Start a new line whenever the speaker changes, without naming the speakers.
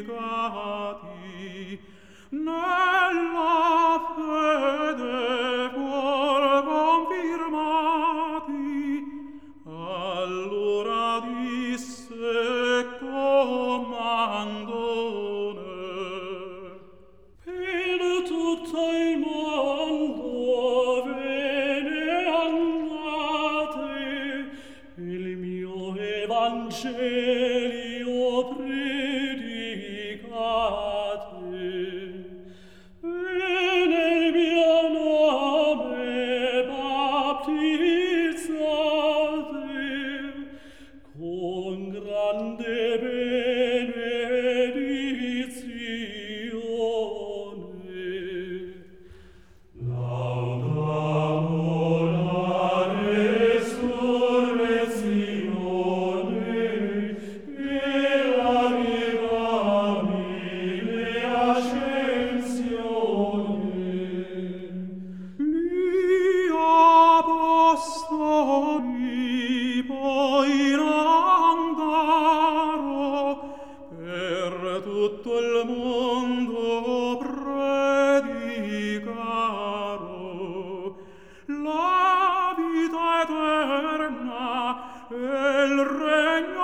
predicati nella fede for confermati. Allora disse comandone: per tutto il mondo ve ne andate, il mio evangelio predicate, e nel mio nome battezzate con grande benedizione. Laudamo la resurrezione e la mirabile ascensione. Gli apostoli poi andaro per tutto il mondo predicaro la vita eterna e il regno